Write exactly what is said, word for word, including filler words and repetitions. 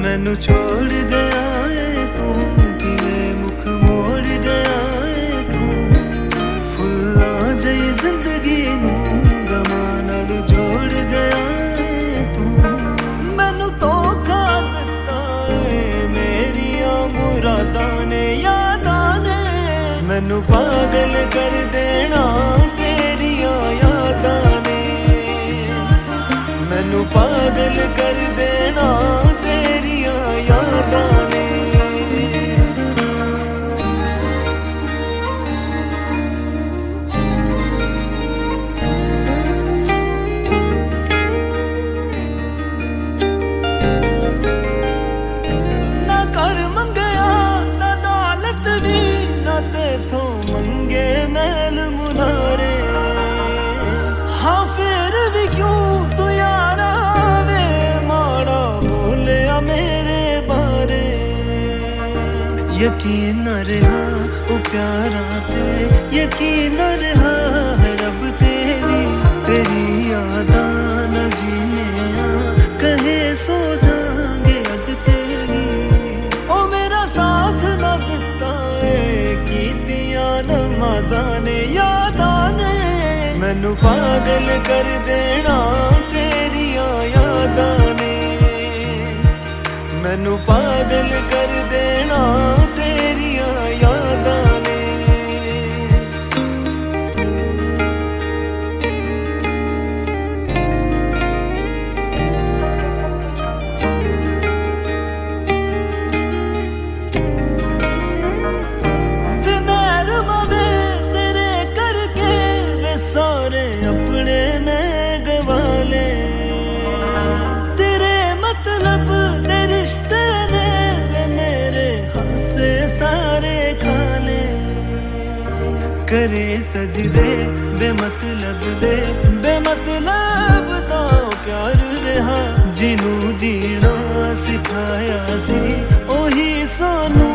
मैनू छोड़ गया है तू किवें मुख मोड़ गया है तू फुल्ला जई जिंदगी नू गमां नाल जोड़ गया है तू मैनू धोखा दिता है मेरिया मुरादां ने यादां ने मैनू पागल कर देना तेरिया यादां ने मैनू पागल कर देना तेरिया यादां ने ना कर मंगया ना दौलत भी ना तेथों मंगे मैल मुनारे हाँ फिर भी क्यों तू यारा वे माड़ा बोलिया मेरे बारे यकीन न रहा ओ प्यारा ते यकीन न रहा है रब तेरी तेरी यादां न जीने कहे सो जाएंगे अग तेरी ओ मेरा साथ न दिता है कीतियां नमाज़ां ने यादां ने मैनू पागल कर देना तेरिया यादां ने मैनू पागल कर देना तेरिया यादां ने वे महरमा वे तेरे करके वे सारे अपने में गवा ले तेरे मतलब दे रिश्ते ने वे मेरे हासे सारे खा ले करे सजदे बेमतलब दे बेमतलब दा प्यार रहा जिनू जीना सिखाया सी ओही सानू